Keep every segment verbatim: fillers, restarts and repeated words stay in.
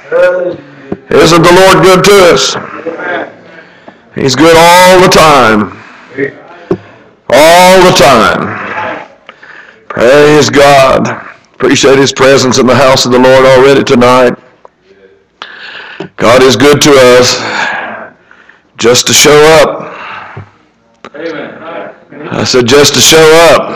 Isn't the Lord good to us? He's good all the time. All the time. Praise God. Appreciate His presence in the house of the Lord already tonight. God is good to us just to show up. I said just to show up.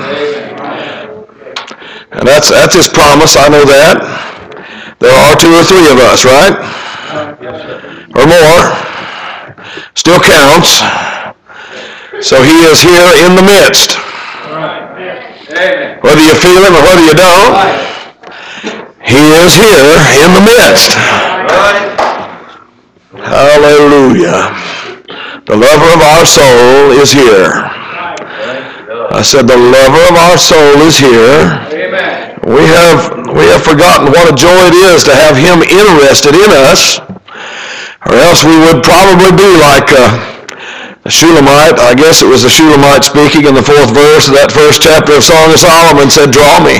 And that's that's His promise, I know that. There are two or three of us, right? Or more. Still counts. So He is here in the midst. Whether you feel Him or whether you don't, He is here in the midst. Hallelujah. The lover of our soul is here. I said the lover of our soul is here. We have we have forgotten what a joy it is to have Him interested in us, or else we would probably be like uh, the Shulamite. I guess it was the Shulamite speaking in the fourth verse of that first chapter of Song of Solomon, said, "Draw me,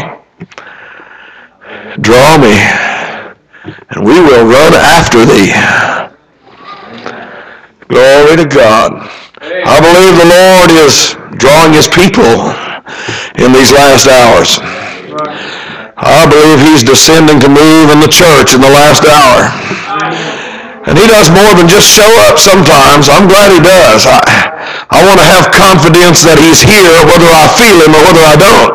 draw me, and we will run after thee." Glory to God. I believe the Lord is drawing His people in these last hours. I believe He's descending to move in the church in the last hour. And He does more than just show up sometimes. I'm glad He does. I, I want to have confidence that He's here whether I feel Him or whether I don't.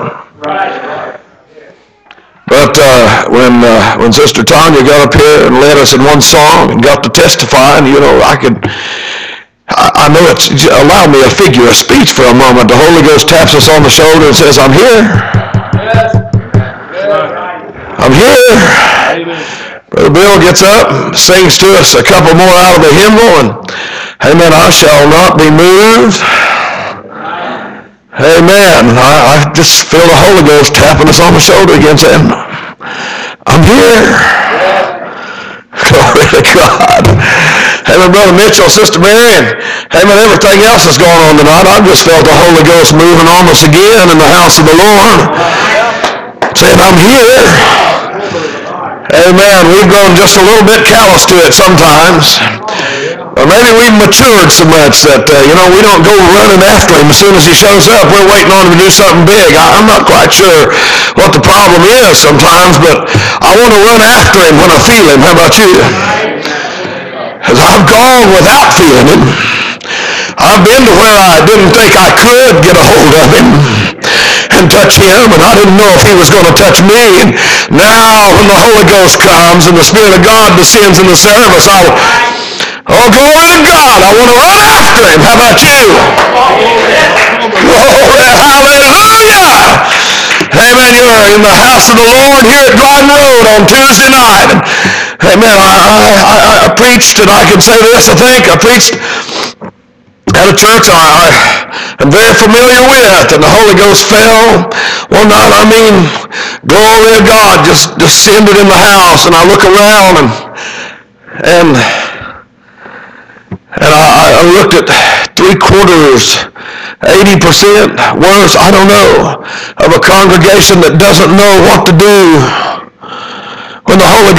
But uh, when uh, when Sister Tanya got up here and led us in one song and got to testify, and you know, I could, I, I know it's, allow me a figure of speech for a moment. The Holy Ghost taps us on the shoulder and says, "I'm here. I'm here." Brother Bill gets up, sings to us a couple more out of the hymnal, and amen, "I shall not be moved." Amen. I, I just feel the Holy Ghost tapping us on the shoulder again, saying, "I'm here." Glory to God. Amen, Brother Mitchell, Sister Mary, and amen, everything else that's going on tonight. I've just felt the Holy Ghost moving on us again in the house of the Lord, saying, "I'm here." Amen. We've grown just a little bit callous to it sometimes. Or maybe we've matured so much that, uh, you know, we don't go running after Him as soon as He shows up. We're waiting on Him to do something big. I, I'm not quite sure what the problem is sometimes, but I want to run after Him when I feel Him. How about you? Because I've gone without feeling Him. I've been to where I didn't think I could get a hold of Him and touch Him, and I didn't know if He was going to touch me. And now when the Holy Ghost comes and the Spirit of God descends in the service, I'll, oh, glory to God, I want to run after Him. How about you? Glory, hallelujah. Amen. You're in the house of the Lord here at Dryden Road on Tuesday night. And, amen. I, I, I, I preached, and I can say this, I think, I preached at a church I, I am very familiar with, and the Holy Ghost fell one night. I mean, glory to God just descended in the house, and I look around, and and and I, I looked at three quarters, eighty percent, worse, I don't know, of a congregation that doesn't know what to do when the Holy